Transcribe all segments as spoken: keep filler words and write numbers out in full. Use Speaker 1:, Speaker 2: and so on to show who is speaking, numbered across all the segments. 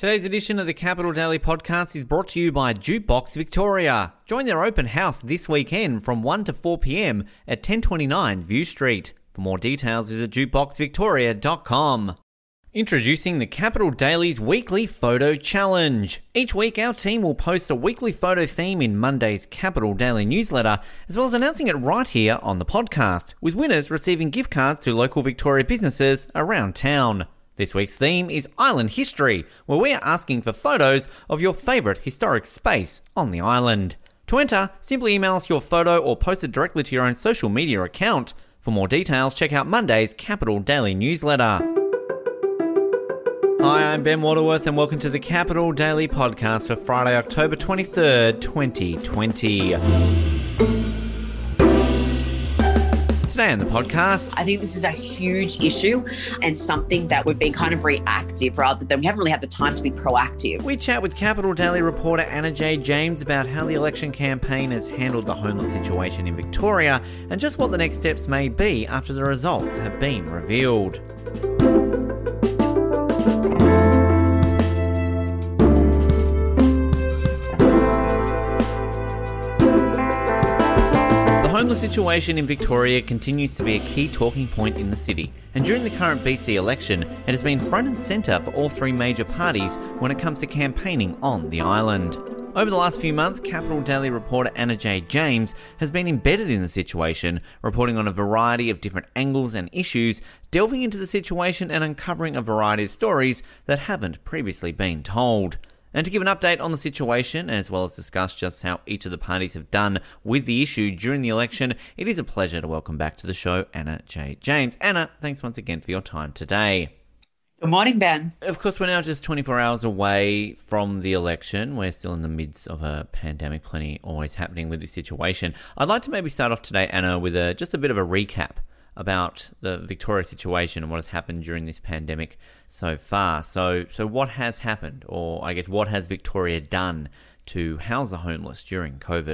Speaker 1: Today's edition of the Capital Daily Podcast is brought to you by Jukebox Victoria. Join their open house this weekend from one to four p.m. at ten twenty-nine View Street. For more details, visit jukebox victoria dot com. Introducing the Capital Daily's Weekly Photo Challenge. Each week, our team will post a weekly photo theme in Monday's Capital Daily newsletter, as well as announcing it right here on the podcast, with winners receiving gift cards to local Victoria businesses around town. This week's theme is Island History, where we are asking for photos of your favourite historic space on the island. To enter, simply email us your photo or post it directly to your own social media account. For more details, check out Monday's Capital Daily newsletter. Hi, I'm Ben Waterworth and welcome to the Capital Daily Podcast for Friday, October twenty-third, twenty twenty. Today on the podcast,
Speaker 2: I think this is a huge issue and something that we've been kind of reactive rather than we haven't really had the time to be proactive.
Speaker 1: We chat with Capital Daily reporter Anna J. James about how the election campaign has handled the homeless situation in Victoria and just what the next steps may be after the results have been revealed. The homeless situation in Victoria continues to be a key talking point in the city, and during the current B C election, it has been front and centre for all three major parties when it comes to campaigning on the island. Over the last few months, Capital Daily reporter Anna J. James has been embedded in the situation, reporting on a variety of different angles and issues, delving into the situation and uncovering a variety of stories that haven't previously been told. And to give an update on the situation, as well as discuss just how each of the parties have done with the issue during the election, it is a pleasure to welcome back to the show Anna J. James. Anna, thanks once again for your time today.
Speaker 2: Good morning, Ben.
Speaker 1: Of course, we're now just twenty-four hours away from the election. We're still in the midst of a pandemic, plenty always happening with this situation. I'd like to maybe start off today, Anna, with a, just a bit of a recap about the Victoria situation and what has happened during this pandemic so far. So so what has happened, or I guess what has Victoria done to house the homeless during COVID?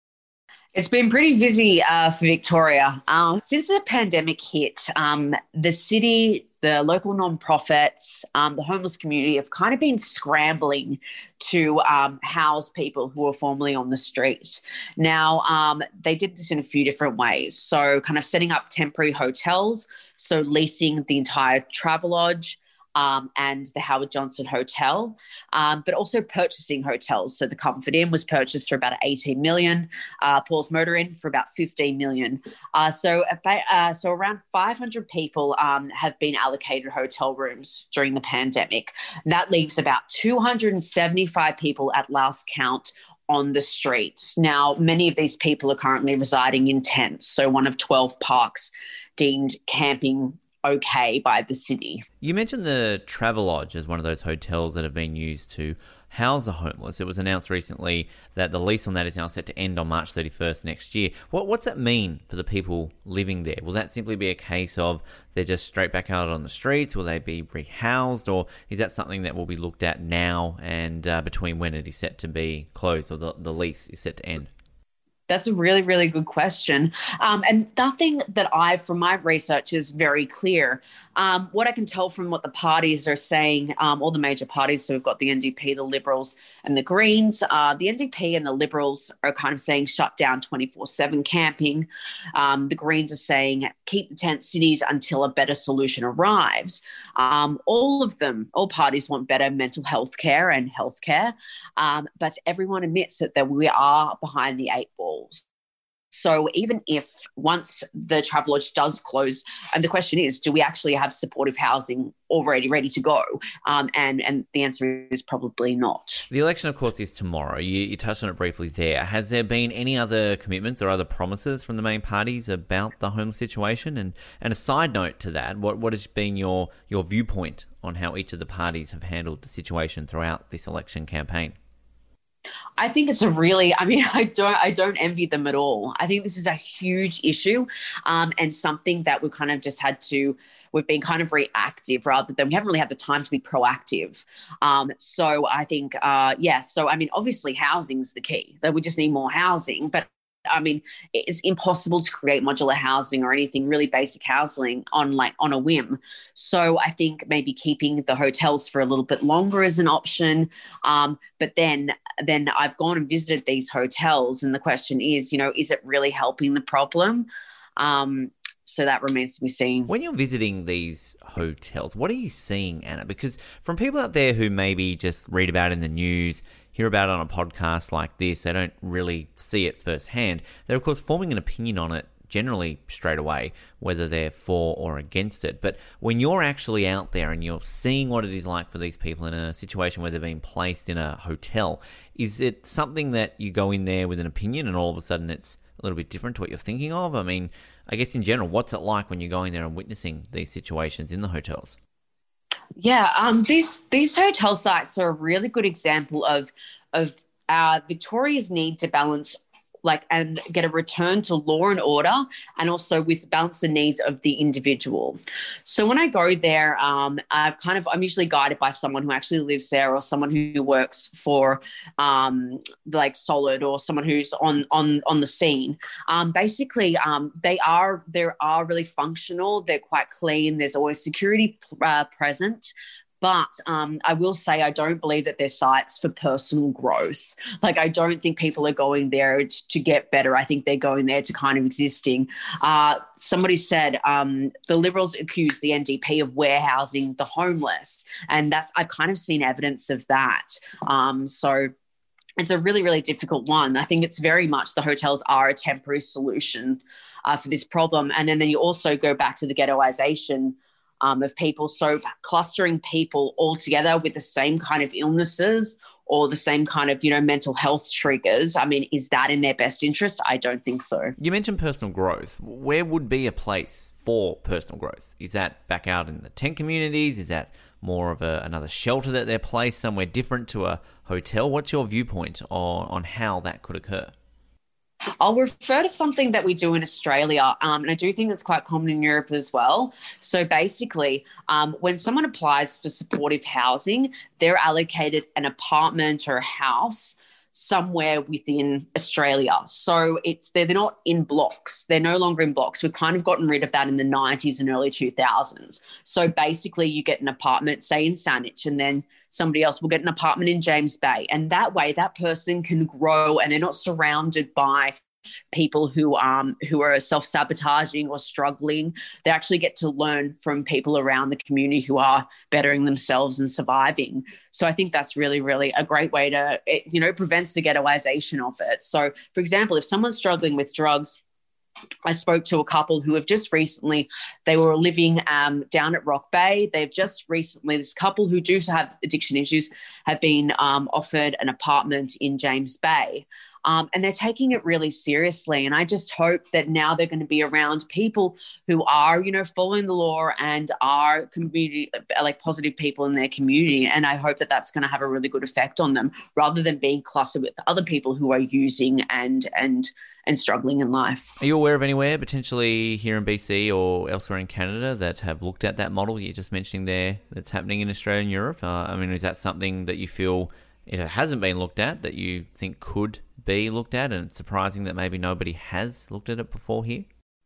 Speaker 2: It's been pretty busy uh, for Victoria. Um, since the pandemic hit, um, the city, the local non-profits, um, the homeless community have kind of been scrambling to um, house people who were formerly on the street. Now, um, they did this in a few different ways. So kind of setting up temporary hotels, so leasing the entire Travelodge, Um, and the Howard Johnson Hotel, um, but also purchasing hotels. So the Comfort Inn was purchased for about eighteen million dollars, uh, Paul's Motor Inn for about fifteen million dollars. Uh, so, about, uh, so around five hundred people um, have been allocated hotel rooms during the pandemic. And that leaves about two hundred seventy-five people at last count on the streets. Now, many of these people are currently residing in tents, so one of twelve parks deemed camping okay by the city.
Speaker 1: You mentioned the Travelodge as one of those hotels that have been used to house the homeless. It was announced recently that the lease on that is now set to end on March thirty-first next year. What, what's that mean for the people living there? Will that simply be a case of they're just straight back out on the streets? Will they be rehoused? Or is that something that will be looked at now and uh, between when it is set to be closed or the, the lease is set to end?
Speaker 2: That's a really, really good question. Um, and nothing that I, from my research, is very clear. Um, what I can tell from what the parties are saying, um, all the major parties, so we've got the N D P, the Liberals and the Greens. Uh, the N D P and the Liberals are kind of saying shut down twenty-four seven camping. Um, the Greens are saying keep the tent cities until a better solution arrives. Um, all of them, all parties want better mental health care and health care, um, but everyone admits that, that we are behind the eight ball. So even if once the Travelodge does close, and the question is, do we actually have supportive housing already ready to go? Um, and, and the answer is probably not.
Speaker 1: The election, of course, is tomorrow. You, you touched on it briefly there. Has there been any other commitments or other promises from the main parties about the homeless situation? And, and a side note to that, what, what has been your, your viewpoint on how each of the parties have handled the situation throughout this election campaign?
Speaker 2: I think it's a really, I mean, I don't, I don't envy them at all. I think this is a huge issue um, and something that we've kind of just had to, we've been kind of reactive rather than, we haven't really had the time to be proactive. Um, so I think, uh, yes. Yeah, so, I mean, obviously housing's the key, that we just need more housing, but I mean, it's impossible to create modular housing or anything really basic housing on like on a whim. So I think maybe keeping the hotels for a little bit longer is an option. Um, but then, then I've gone and visited these hotels, and the question is, you know, is it really helping the problem? Um, So that remains to be seen.
Speaker 1: When you're visiting these hotels, what are you seeing, Anna? Because from people out there who maybe just read about it in the news, hear about it on a podcast like this, they don't really see it firsthand. They're, of course, forming an opinion on it generally straight away, whether they're for or against it. But when you're actually out there and you're seeing what it is like for these people in a situation where they're being placed in a hotel, is it something that you go in there with an opinion and all of a sudden it's a little bit different to what you're thinking of? I mean, I guess in general, what's it like when you're going there and witnessing these situations in the hotels?
Speaker 2: Yeah, um, these these hotel sites are a really good example of of uh, Victoria's need to balance like and get a return to law and order, and also with balance the needs of the individual. So when I go there, um, I've kind of I'm usually guided by someone who actually lives there, or someone who works for um, like Solid, or someone who's on on on the scene. Um, basically, um, they are they are really functional. They're quite clean. There's always security uh, present. But um, I will say I don't believe that they're sites for personal growth. Like, I don't think people are going there to, to get better. I think they're going there to kind of existing. Uh, somebody said um, the Liberals accuse the N D P of warehousing the homeless. And that's I've kind of seen evidence of that. Um, so it's a really, really difficult one. I think it's very much the hotels are a temporary solution uh, for this problem. And then, then you also go back to the ghettoization Um, of people. So clustering people all together with the same kind of illnesses or the same kind of, you know, mental health triggers. I mean, is that in their best interest? I don't think so.
Speaker 1: You mentioned personal growth. Where would be a place for personal growth? Is that back out in the tent communities? Is that more of a, another shelter that they're placed somewhere different to a hotel? What's your viewpoint on, on how that could occur?
Speaker 2: I'll refer to something that we do in Australia, um, and I do think it's quite common in Europe as well. So basically, um, when someone applies for supportive housing, they're allocated an apartment or a house somewhere within Australia. So it's they're, they're not in blocks. They're no longer in blocks. We've kind of gotten rid of that in the nineties and early two thousands. So basically you get an apartment, say in Saanich, and then somebody else will get an apartment in James Bay. And that way that person can grow and they're not surrounded by people who um who are self-sabotaging or struggling. They actually get to learn from people around the community who are bettering themselves and surviving. So I think that's really, really a great way to, it, you know, prevents the ghettoization of it. So, for example, if someone's struggling with drugs, I spoke to a couple who have just recently, they were living um, down at Rock Bay. They've just recently, this couple who do have addiction issues have been um, offered an apartment in James Bay. Um, and they're taking it really seriously. And I just hope that now they're going to be around people who are, you know, following the law and are community, like positive people in their community. And I hope that that's going to have a really good effect on them rather than being clustered with other people who are using and, and, and struggling in life.
Speaker 1: Are you aware of anywhere potentially here in B C or elsewhere in Canada that have looked at that model you're just mentioning there that's happening in Australia and Europe? Uh, I mean, is that something that you feel it hasn't been looked at that you think could be looked at, and it's surprising that maybe nobody has looked at it before here?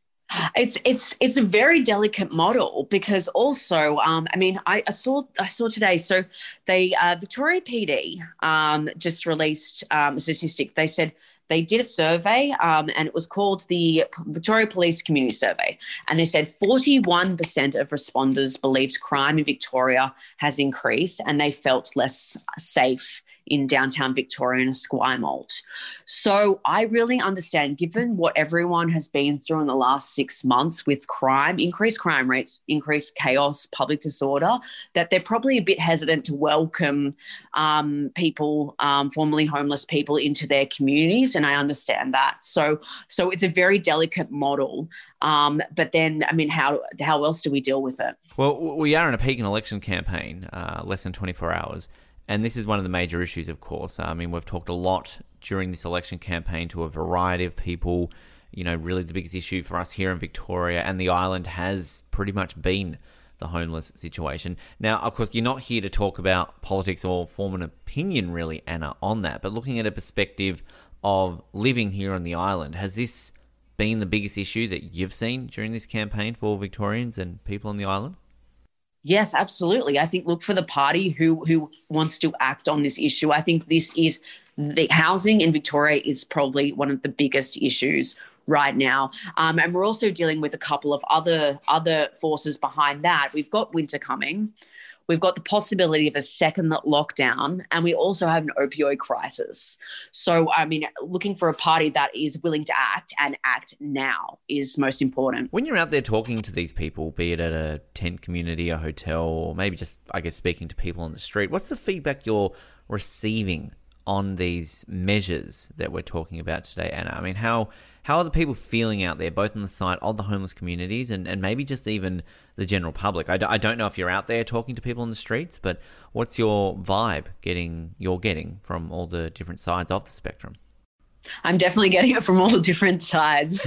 Speaker 2: It's it's it's a very delicate model because also, um, I mean, I, I saw I saw today. So they uh, Victoria P D um, just released um, a statistic. They said they did a survey, um, and it was called the Victoria Police Community Survey, and they said forty-one percent of respondents believed crime in Victoria has increased, and they felt less safe in downtown Victoria and Esquimalt. So I really understand, given what everyone has been through in the last six months with crime, increased crime rates, increased chaos, public disorder, that they're probably a bit hesitant to welcome um, people, um, formerly homeless people, into their communities, and I understand that. So, so it's a very delicate model. Um, but then, I mean, how how else do we deal with it?
Speaker 1: Well, we are in a peak election campaign, uh, less than twenty-four hours. And this is one of the major issues, of course. I mean, we've talked a lot during this election campaign to a variety of people. You know, really the biggest issue for us here in Victoria and the island has pretty much been the homeless situation. Now, of course, you're not here to talk about politics or form an opinion, really, Anna, on that. But looking at a perspective of living here on the island. Has this been the biggest issue that you've seen during this campaign for Victorians and people on the island?
Speaker 2: Yes, absolutely. I think look for the party who who wants to act on this issue. I think this is the housing in Victoria is probably one of the biggest issues right now. Um, and we're also dealing with a couple of other other forces behind that. We've got winter coming. We've got the possibility of a second lockdown, and we also have an opioid crisis. So, I mean, looking for a party that is willing to act and act now is most important.
Speaker 1: When you're out there talking to these people, be it at a tent community, a hotel, or maybe just, I guess, speaking to people on the street, what's the feedback you're receiving on these measures that we're talking about today, Anna? I mean, how how are the people feeling out there, both on the side of the homeless communities and, and maybe just even the general public? I, d- I don't know if you're out there talking to people on the streets, but what's your vibe getting you're getting from all the different sides of the spectrum?
Speaker 2: I'm definitely getting it from all different sides.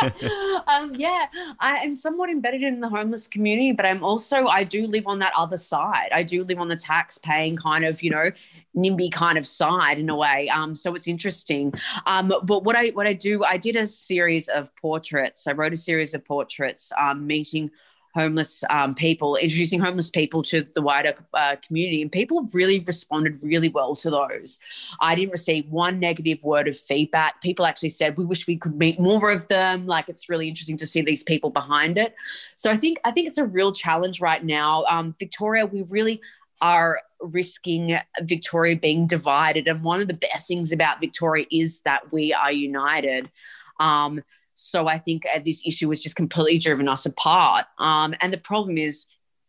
Speaker 2: um, yeah, I am somewhat embedded in the homeless community, but I'm also, I do live on that other side. I do live on the tax paying kind of, you know, NIMBY kind of side in a way. Um, so it's interesting. Um, but what I, what I do, I did a series of portraits. I wrote a series of portraits, um, meeting homeless um, people, introducing homeless people to the wider uh, community, and people really responded really well to those. I didn't receive one negative word of feedback. People actually said, we wish we could meet more of them. Like, it's really interesting to see these people behind it. So I think I think it's a real challenge right now. Um, Victoria, we really are risking Victoria being divided. And one of the best things about Victoria is that we are united. Um, So I think uh, this issue has just completely driven us apart. Um, and the problem is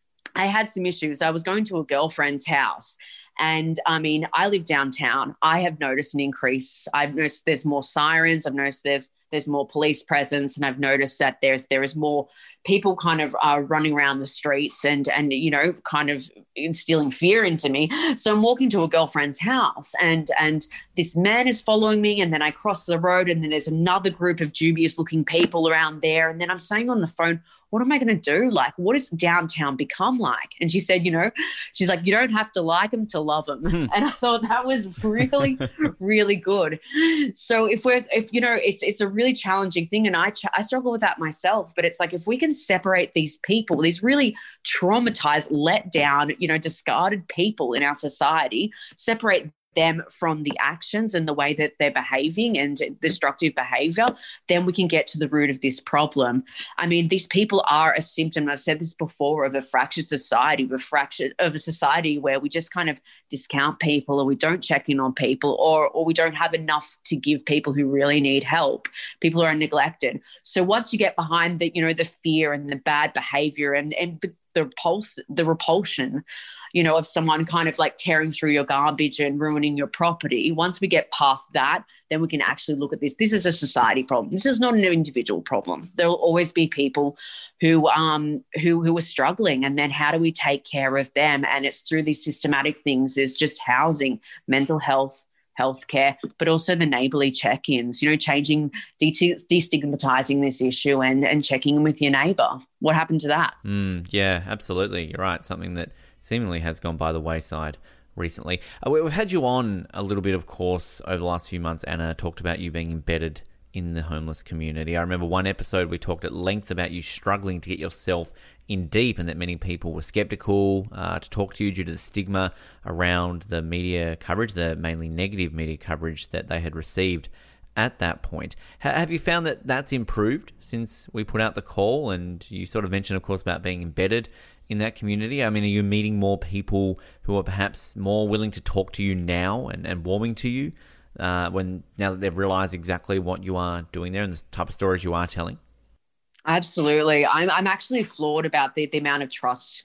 Speaker 2: I had some issues. I was going to a girlfriend's house, and I mean, I live downtown. I have noticed an increase. I've noticed there's more sirens. I've noticed there's there's more police presence, and I've noticed that there's there is more people kind of uh, running around the streets and and you know kind of instilling fear into me. So I'm walking to a girlfriend's house, and and this man is following me, and then I cross the road, and then there's another group of dubious looking people around there, and then I'm saying on the phone, what am I going to do? Like, what does downtown become like? And she said, you know, she's like, you don't have to like them to love them. Hmm. And I thought that was really, really good. So if we're, if, you know, it's, it's a really challenging thing. And I, ch- I struggle with that myself, but it's like, if we can separate these people, these really traumatized, let down, you know, discarded people in our society, separate them from the actions and the way that they're behaving and destructive behavior, then we can get to the root of this problem. I mean, these people are a symptom, I've said this before, of a fractured society, of a fractured of a society where we just kind of discount people, or we don't check in on people, or or we don't have enough to give people who really need help. People are neglected. So once you get behind the, you know, the fear and the bad behavior and, and the the repulse, the repulsion, you know, of someone kind of like tearing through your garbage and ruining your property. Once we get past that, then we can actually look at this. This is a society problem. This is not an individual problem. There will always be people who um who who are struggling, and then how do we take care of them? And it's through these systematic things. There's just housing, mental health, healthcare, but also the neighbourly check-ins, you know, changing, de- destigmatizing this issue and, and checking in with your neighbour. What happened to that?
Speaker 1: Mm, yeah, absolutely. You're right. Something that seemingly has gone by the wayside recently. Uh, we've had you on a little bit, of course, over the last few months. Anna talked about you being embedded in the homeless community. I remember one episode we talked at length about you struggling to get yourself in deep, and that many people were skeptical uh, to talk to you due to the stigma around the media coverage, the mainly negative media coverage that they had received at that point. H- have you found that that's improved since we put out the call? And you sort of mentioned, of course, about being embedded in that community. I mean, are you meeting more people who are perhaps more willing to talk to you now and, and warming to you uh, when now that they've realised exactly what you are doing there and the type of stories you are telling?
Speaker 2: Absolutely. I'm I'm actually floored about the, the amount of trust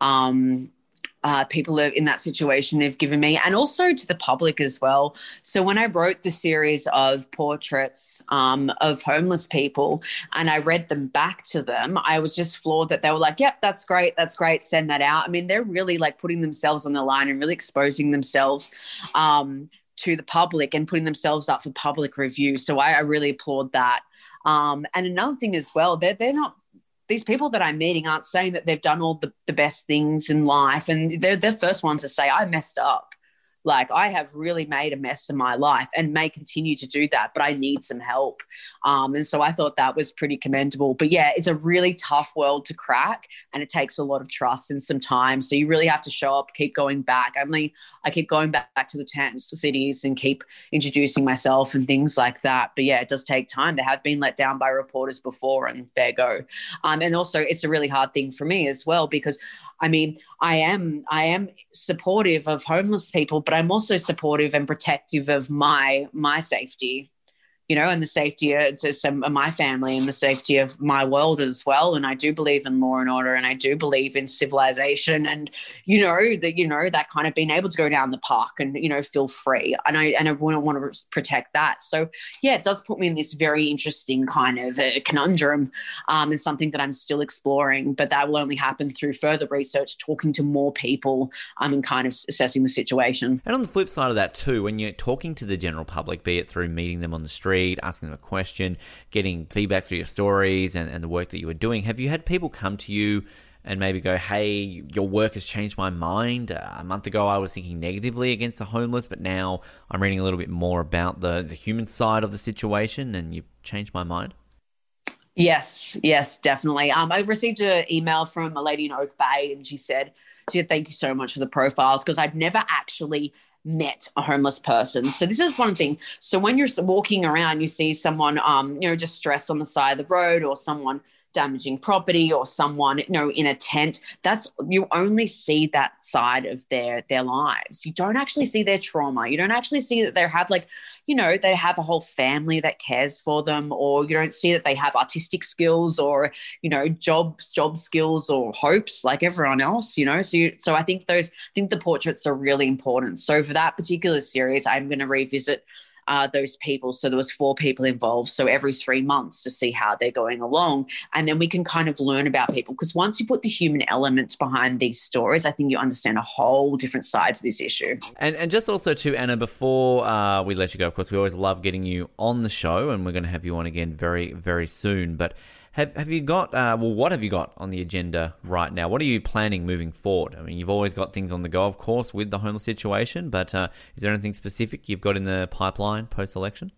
Speaker 2: um, uh, people in that situation have given me, and also to the public as well. So when I wrote the series of portraits um, of homeless people and I read them back to them, I was just floored that they were like, yep, that's great. That's great. Send that out. I mean, they're really like putting themselves on the line and really exposing themselves um, to the public and putting themselves up for public review. So I, I really applaud that. Um, and another thing as well, they're, they're not, these people that I'm meeting aren't saying that they've done all the, the best things in life. And they're the first ones to say, I messed up. Like, I have really made a mess of my life and may continue to do that, but I need some help. Um, and so I thought that was pretty commendable. But yeah, it's a really tough world to crack, and it takes a lot of trust and some time. So you really have to show up, keep going back. I mean, I keep going back, back to the tent cities and keep introducing myself and things like that. But yeah, it does take time. They have been let down by reporters before, and fair go. Um, and also, it's a really hard thing for me as well, because I mean, I am I am supportive of homeless people, but I'm also supportive and protective of my my safety, you know, and the safety of, of my family and the safety of my world as well. And I do believe in law and order, and I do believe in civilization, and, you know, that, you know, that kind of being able to go down the park and, you know, feel free. And I, and I want to protect that. So yeah, it does put me in this very interesting kind of a conundrum, um, and something that I'm still exploring, but that will only happen through further research, talking to more people, um, and kind of assessing the situation.
Speaker 1: And on the flip side of that too, when you're talking to the general public, be it through meeting them on the street, asking them a question, getting feedback through your stories and, and the work that you were doing, have you had people come to you and maybe go, hey, your work has changed my mind? Uh, a month ago, I was thinking negatively against the homeless, but now I'm reading a little bit more about the, the human side of the situation, and you've changed my mind?
Speaker 2: Yes, yes, definitely. Um, I received an email from a lady in Oak Bay, and she said, she said, thank you so much for the profiles, because I've never actually met a homeless person. So this is one thing. So when you're walking around, you see someone, um, you know, just stressed on the side of the road, or someone damaging property, or someone, you know, in a tent. That's, you only see that side of their their lives. You don't actually see their trauma. You don't actually see that they have, like, you know, they have a whole family that cares for them, or you don't see that they have artistic skills, or, you know, job job skills or hopes like everyone else, you know. So you, so I think those I think the portraits are really important. So for that particular series, I'm going to revisit Uh, those people. So there was four people involved. So every three months to see how they're going along. And then we can kind of learn about people, because once you put the human element behind these stories, I think you understand a whole different side to this issue.
Speaker 1: And and just also too, Anna, before uh, we let you go, of course, we always love getting you on the show, and we're going to have you on again very, very soon. But Have have you got, uh, well, what have you got on the agenda right now? What are you planning moving forward? I mean, you've always got things on the go, of course, with the homeless situation, but uh, is there anything specific you've got in the pipeline post-election?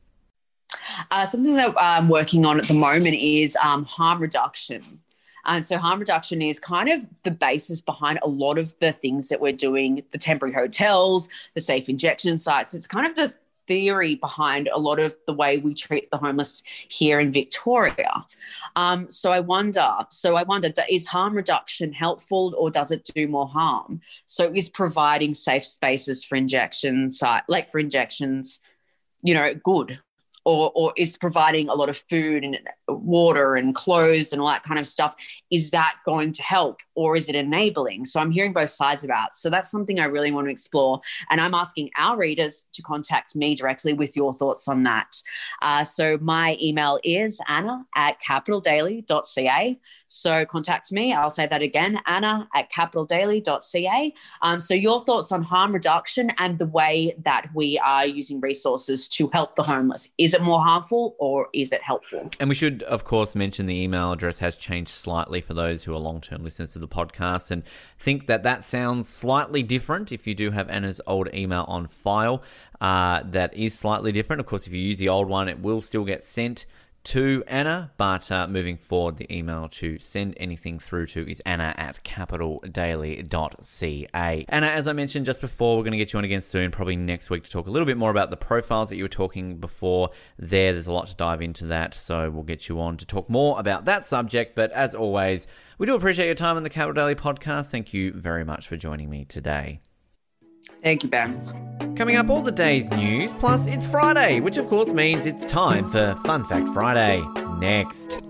Speaker 2: Uh, something that I'm working on at the moment is um, harm reduction. And so harm reduction is kind of the basis behind a lot of the things that we're doing, the temporary hotels, the safe injection sites. It's kind of the theory behind a lot of the way we treat the homeless here in Victoria. Um, so I wonder, so I wonder, is harm reduction helpful, or does it do more harm? So is providing safe spaces for injections, like for injections, you know, good? Or, or is providing a lot of food and water and clothes and all that kind of stuff, is that going to help, or is it enabling? So I'm hearing both sides about it. So that's something I really want to explore. And I'm asking our readers to contact me directly with your thoughts on that. Uh, so my email is anna at capital daily dot c a. So contact me. I'll say that again, anna at capital daily dot c a. Um, so your thoughts on harm reduction and the way that we are using resources to help the homeless. Is it more harmful, or is it helpful?
Speaker 1: And we should, of course, mention the email address has changed slightly for those who are long-term listeners to the podcast and think that that sounds slightly different. If you do have Anna's old email on file, uh, that is slightly different. Of course, if you use the old one, it will still get sent to Anna, but uh, moving forward, the email to send anything through to is anna at capital daily dot c a. Anna, as I mentioned just before, we're going to get you on again soon, probably next week, to talk a little bit more about the profiles that you were talking before there. There's a lot to dive into that, so we'll get you on to talk more about that subject. But as always, we do appreciate your time on the Capital Daily Podcast. Thank you very much for joining me today.
Speaker 2: Thank you, Ben.
Speaker 1: Coming up, all the day's news, plus it's Friday, which of course means it's time for Fun Fact Friday. Next.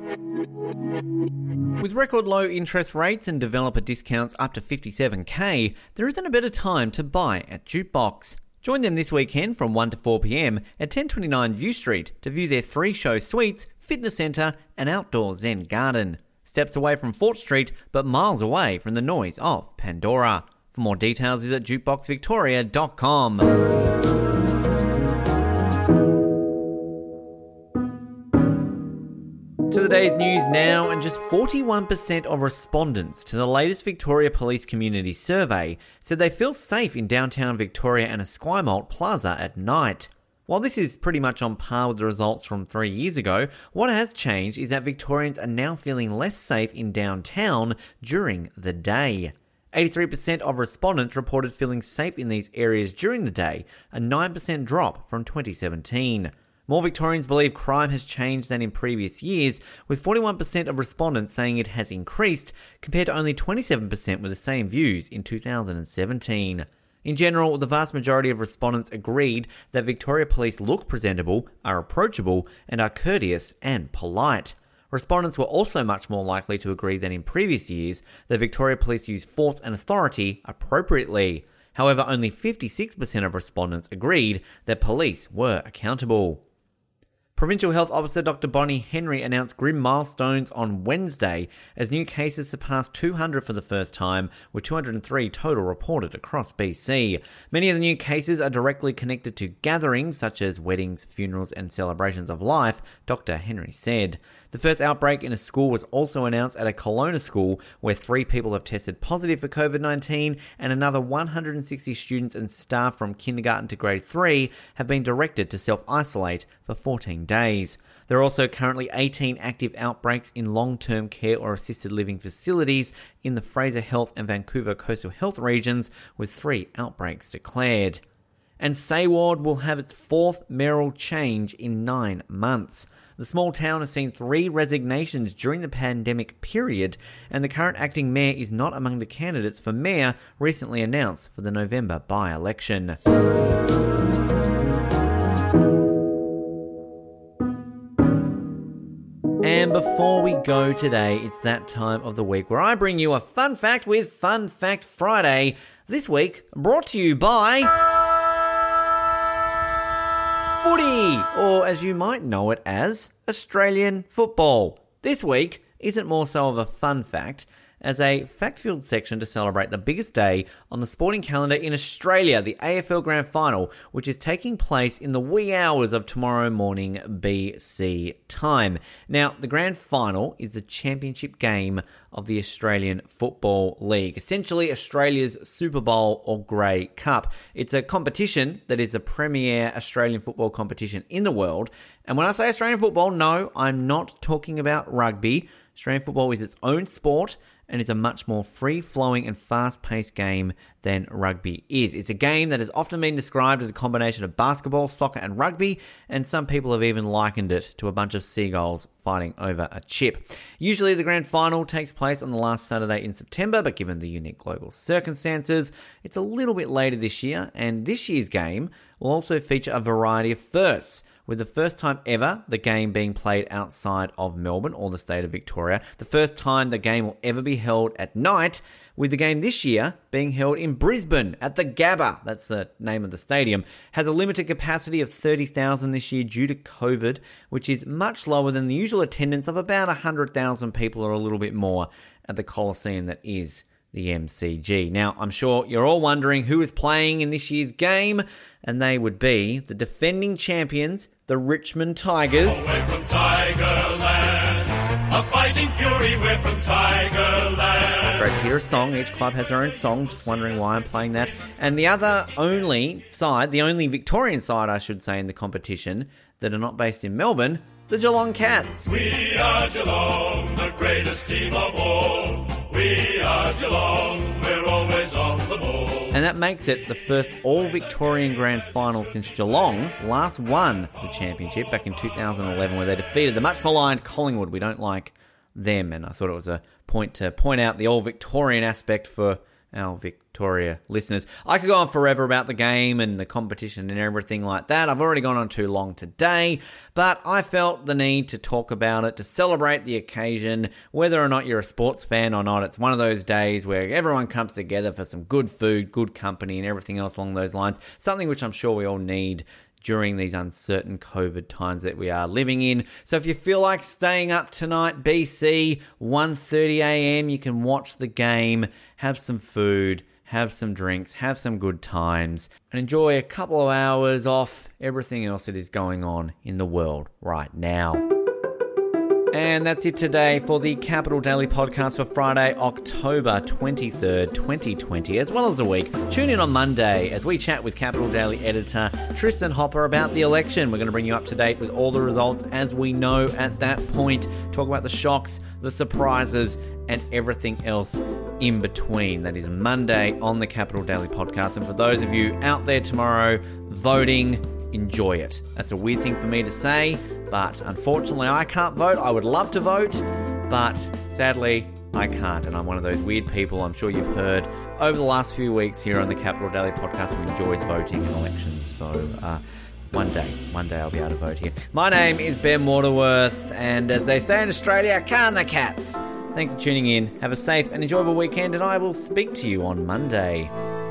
Speaker 1: With record low interest rates and developer discounts up to fifty-seven K, there isn't a better time to buy at Jukebox. Join them this weekend from one to four p.m. at ten twenty-nine View Street to view their three-show suites, fitness centre and outdoor Zen garden. Steps away from Fort Street, but miles away from the noise of Pandora. For more details, visit jukebox victoria dot com. To the today's news now, and just forty-one percent of respondents to the latest Victoria Police Community Survey said they feel safe in downtown Victoria and Esquimalt Plaza at night. While this is pretty much on par with the results from three years ago, what has changed is that Victorians are now feeling less safe in downtown during the day. eighty-three percent of respondents reported feeling safe in these areas during the day, a nine percent drop from twenty seventeen. More Victorians believe crime has changed than in previous years, with forty-one percent of respondents saying it has increased, compared to only twenty-seven percent with the same views in two thousand seventeen. In general, the vast majority of respondents agreed that Victoria Police look presentable, are approachable, and are courteous and polite. Respondents were also much more likely to agree than in previous years that Victoria Police use force and authority appropriately. However, only fifty-six percent of respondents agreed that police were accountable. Provincial Health Officer Doctor Bonnie Henry announced grim milestones on Wednesday as new cases surpassed two hundred for the first time, with two hundred three total reported across B C. Many of the new cases are directly connected to gatherings such as weddings, funerals and celebrations of life, Doctor Henry said. The first outbreak in a school was also announced at a Kelowna school where three people have tested positive for covid nineteen and another one hundred sixty students and staff from kindergarten to grade three have been directed to self-isolate for fourteen days. There are also currently eighteen active outbreaks in long-term care or assisted living facilities in the Fraser Health and Vancouver Coastal Health regions, with three outbreaks declared. And Sayward will have its fourth mayoral change in nine months. The small town has seen three resignations during the pandemic period, and the current acting mayor is not among the candidates for mayor recently announced for the November by-election. And before we go today, it's that time of the week where I bring you a fun fact with Fun Fact Friday. This week, brought to you by footy, or as you might know it as, Australian football. This week isn't more so of a fun fact as a fact-filled section to celebrate the biggest day on the sporting calendar in Australia, the A F L Grand Final, which is taking place in the wee hours of tomorrow morning B C time. Now, the Grand Final is the championship game of the Australian Football League, essentially Australia's Super Bowl or Grey Cup. It's a competition that is the premier Australian football competition in the world. And when I say Australian football, no, I'm not talking about rugby. Australian football is its own sport, and it's a much more free-flowing and fast-paced game than rugby is. It's a game that has often been described as a combination of basketball, soccer and rugby, and some people have even likened it to a bunch of seagulls fighting over a chip. Usually the grand final takes place on the last Saturday in September, but given the unique global circumstances, it's a little bit later this year, and this year's game will also feature a variety of firsts, with the first time ever the game being played outside of Melbourne or the state of Victoria, the first time the game will ever be held at night, with the game this year being held in Brisbane at the Gabba, that's the name of the stadium, has a limited capacity of thirty thousand this year due to COVID, which is much lower than the usual attendance of about one hundred thousand people or a little bit more at the Coliseum that is the M C G. Now, I'm sure you're all wondering who is playing in this year's game, and they would be the defending champions, the Richmond Tigers.
Speaker 3: We're from Tigerland, a fighting fury, we're from Tigerland.
Speaker 1: Great to hear a song. Each club has their own song, just wondering why I'm playing that. And the other only side, the only Victorian side, I should say, in the competition that are not based in Melbourne, the Geelong Cats.
Speaker 3: We are Geelong, the greatest team of all. We are Geelong, we're always on the ball.
Speaker 1: And that makes it the first all-Victorian grand final since Geelong last won the championship back in two thousand eleven, where they defeated the much-maligned Collingwood. We don't like them, and I thought it was a point to point out the all-Victorian aspect for our Victoria listeners. I could go on forever about the game and the competition and everything like that. I've already gone on too long today, but I felt the need to talk about it, to celebrate the occasion, whether or not you're a sports fan or not. It's one of those days where everyone comes together for some good food, good company, and everything else along those lines. Something which I'm sure we all need during these uncertain COVID times that we are living in. So if you feel like staying up tonight, B C, one thirty a.m, you can watch the game, have some food, have some drinks, have some good times, and enjoy a couple of hours off everything else that is going on in the world right now. And that's it today for the Capital Daily Podcast for Friday, October twenty-third, twenty twenty, as well as a week. Tune in on Monday as we chat with Capital Daily editor Tristan Hopper about the election. We're going to bring you up to date with all the results as we know at that point. Talk about the shocks, the surprises, and everything else in between. That is Monday on the Capital Daily Podcast. And for those of you out there tomorrow voting, enjoy it. That's a weird thing for me to say, but unfortunately I can't vote. I would love to vote, but sadly I can't. And I'm one of those weird people, I'm sure you've heard, over the last few weeks here on the Capital Daily Podcast who enjoys voting in elections. So uh, one day, one day I'll be able to vote here. My name is Ben Waterworth, and as they say in Australia, can the cats. Thanks for tuning in. Have a safe and enjoyable weekend, and I will speak to you on Monday.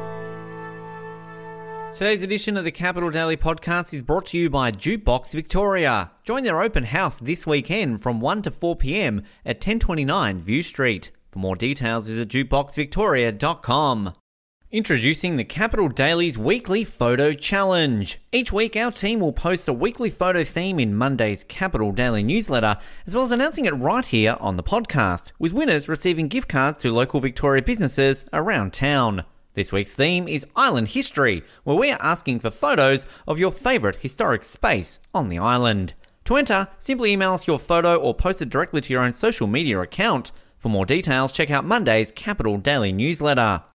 Speaker 1: Today's edition of the Capital Daily Podcast is brought to you by Jukebox Victoria. Join their open house this weekend from one to four p.m. at ten twenty-nine View Street. For more details, visit jukebox victoria dot com. Introducing the Capital Daily's Weekly Photo Challenge. Each week, our team will post a weekly photo theme in Monday's Capital Daily newsletter, as well as announcing it right here on the podcast, with winners receiving gift cards to local Victoria businesses around town. This week's theme is Island History, where we are asking for photos of your favourite historic space on the island. To enter, simply email us your photo or post it directly to your own social media account. For more details, check out Monday's Capital Daily newsletter.